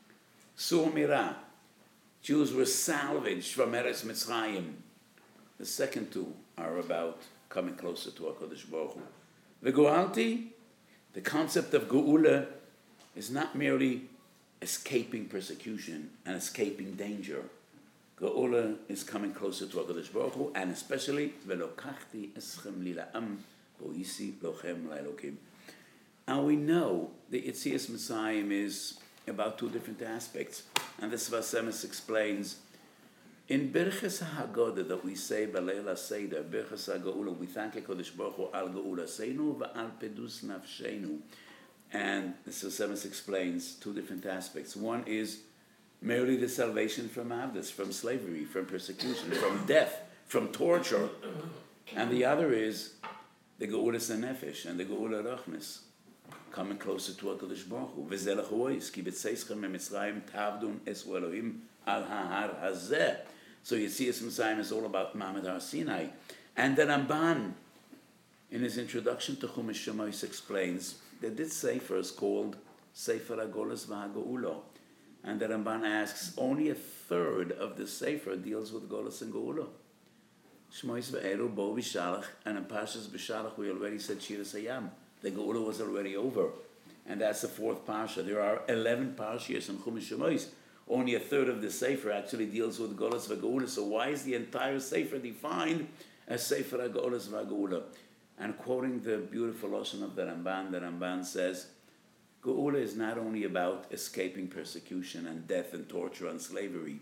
Sur Mirah. Jews were salvaged from Eretz Mitzrayim. The second two are about coming closer to HaKadosh Baruch Hu. V'go'alti, the concept of Geula is not merely escaping persecution and escaping danger. Geula is coming closer to HaKadosh Baruch Hu, and especially V'lokachti eschem li la'am bo'isi lochem la'elokim. And we know the Yetzias Mitzrayim is about two different aspects, and the Sfas Emes explains in Birchas HaHagodah that we say B'Leil HaSeder, Birchas HaGeula, we thank HaKadosh Baruch Hu al Geula Seinu v'al pedus nafsheinu. And the Sfas Emes explains two different aspects. One is merely the salvation from Avdus, from slavery, from persecution, from death, from torture. And the other is the Geulas HaNefesh and the Geula Rachmis, coming closer to HaKadosh Baruch Hu. V'zeh lechois, ki b'tzeischem me'Mitzrayim tavdun esu Elohim al ha'ar hazeh. So Yetzias Mitzrayim is all about Ma'amad Har Sinai. And the Ramban, in his introduction to Chumash Shemos, explains that this sefer is called Sefer HaGolas VaHaGeula. And the Ramban asks, only a third of the sefer deals with Golas and Geula. Shemos ve'eru bo Bishalach, and in Parshas Bishalach we already said Shiras Hayam. The Geula was already over. And that's the fourth Parsha. There are eleven Parshas in Chumash Shemos. Only a third of the Sefer actually deals with Golas VaGeula. So why is the entire Sefer defined as Sefer HaGolas VaGeula? And quoting the beautiful Lashon of the Ramban, the Ramban says, Geula is not only about escaping persecution and death and torture and slavery.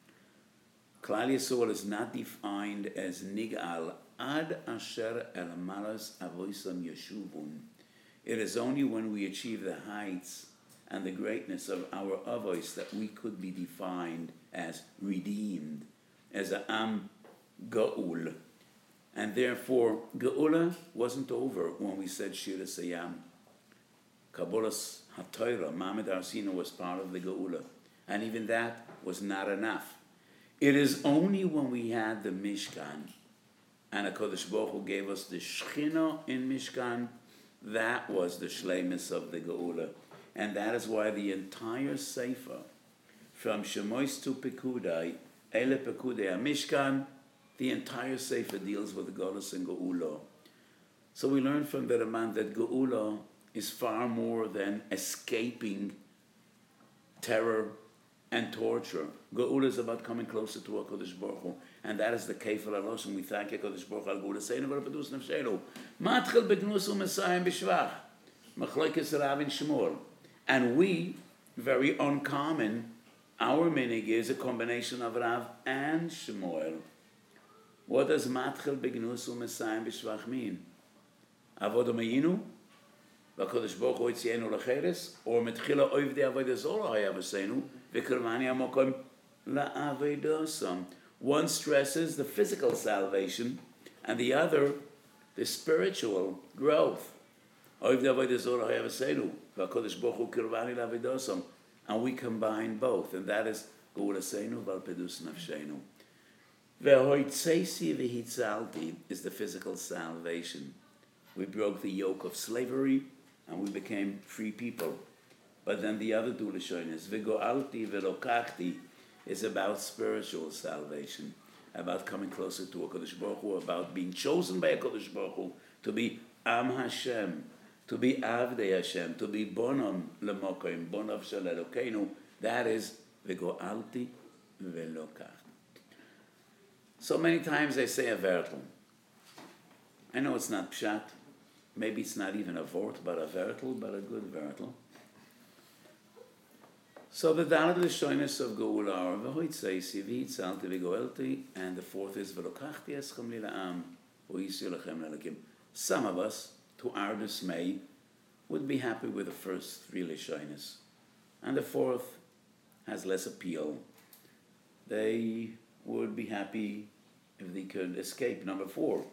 Klal Yisrael is not defined as Nigal ad asher el malas avoisam yeshuvun. It is only when we achieve the heights and the greatness of our avois that we could be defined as redeemed, as a am Geul. And therefore, Geula wasn't over when we said Shiras Hayam. Kabbalas HaTorah, Ma'amad Har Sinai, was part of the Geula. And even that was not enough. It is only when we had the Mishkan, and HaKadosh Baruch Hu gave us the Shechina in Mishkan, that was the Shleimus of the Geula. And that is why the entire Sefer, from Shemos to Pekudai, Ele Pekudei HaMishkan, the entire Sefer deals with Golas and Geula. So we learn from the Ramban that Geula is far more than escaping terror and torture. Geula is about coming closer to HaKadosh Baruch Hu. And that is the Kefal HaRosh, and we thank HaKadosh Baruch Hu al Geula Seinu v'al pedus nafsheinu. Matchil b'gnus u'mesayim b'shvach. Machlokes Rav and Shmuel. And we, very uncommon, our minig is a combination of Rav and Shmuel. What does matchil b'gnus u'mesayim b'shvach mean? Avodah me'inu? V'HaKadosh Baruch Hu yitzienu l'cheres? Or metchila oivdei avodah zorah hayav v'kermani amokom la'avodosam. One stresses the physical salvation, and the other, the spiritual growth. And we combine both, and that is Geulaseinu val pedus nafsheinu. Ve'hoitzeisi v'hitzalti is the physical salvation. We broke the yoke of slavery, and we became free people. But then the other two lashonos, v'go'alti v'lokachti, is about spiritual salvation, about coming closer to HaKadosh Baruch Hu, about being chosen by HaKadosh Baruch Hu to be Am Hashem, to be Avdei Hashem, to be Bonam Lemokim, Bonav Shel Elokeinu. That is V'go'alti V'lokachti. So many times I say a vertel. I know it's not pshat, maybe it's not even a vort, but a vertel, but a good vertel. So the Daled Leshonos of Geula are V'hoitzeisi v'hitzalti v'goelti, and the fourth is V'lokachti eschem li la'am v'hisi lachem la'elakim. Some of us to our dismay, would be happy with the first three Lashonis. And the fourth has less appeal. They would be happy if they could escape number four.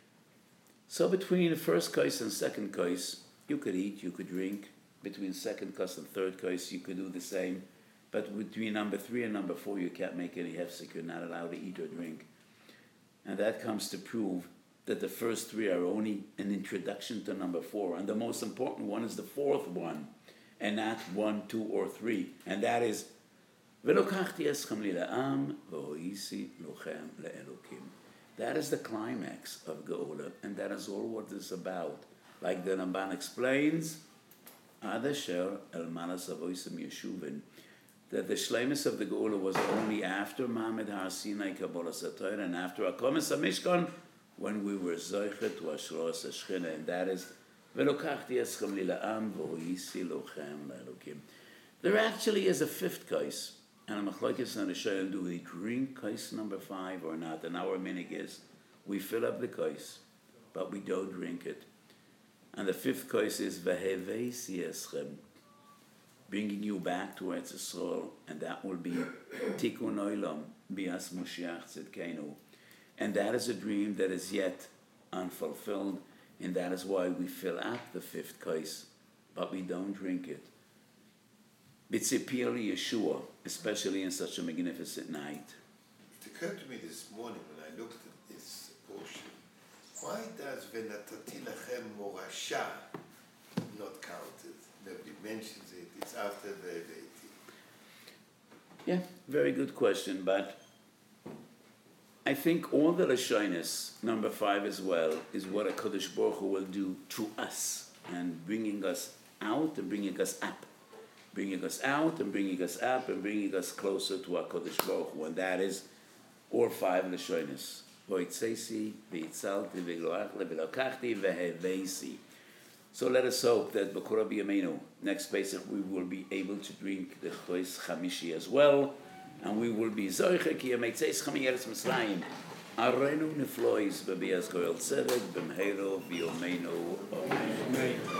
So between the first kais and second kais, you could eat, you could drink. Between second kais and third kais, you could do the same. But between number three and number four, you can't make any hefsek. You're not allowed to eat or drink. And that comes to prove that the first three are only an introduction to number four. And the most important one is the fourth one, and not one, two, or three. And that is, V'lokachti eschem li la'am, v'hoisi lochem le'elokim. That is the climax of Geula, and that is all what it's about. Like the Ramban explains, Ad asher el malas avoisim yeshuvin, that the shleimus of the Geula was only after Ma'amad Har Sinai Kabbalas HaTorah and after Akomas HaMishkan, when we were zoichet to Ashros HaShchina, and that is V'lokachti eschem li la'am v'hoisi lochem le'elokim. There actually is a fifth kais, and a machlokes and a shayim, do we drink kais number five or not? And our minig is, we fill up the kais, but we don't drink it. And the fifth kais is V'heveisi eschem, bringing you back to Eretz Yisrael, and that will be Tikkun Olam Bias Moshiach Tzidkenu. And that is a dream that is yet unfulfilled, and that is why we fill up the fifth kais, but we don't drink it. B'tzipir Yeshua, especially in such a magnificent night. It occurred to me this morning when I looked at this portion, why does V'natati lachem morasha not counted? That it mentions it, it's after the deity. Yeah, very good question, but I think all the Lashonis, number five as well, is what a Kodesh Baruch Hu will do to us, and bringing us out and bringing us up. Bringing us out and bringing us up and bringing us closer to our Kodesh Baruch Hu, and that is all five Lashonis. Voitzeisi, v'itzalti, v'gloachli, v'lokachti, v'heveisi. So let us hope that B'Kora B'Yameinu, next Pesach, we will be able to drink the Chois Chamishi as well, and we will be Zoiche ki yameitzeis chami Eretz Mitzrayim. Arenu niflois b'bias koyel tzedek b'mheiro v'yomeinu. Amen.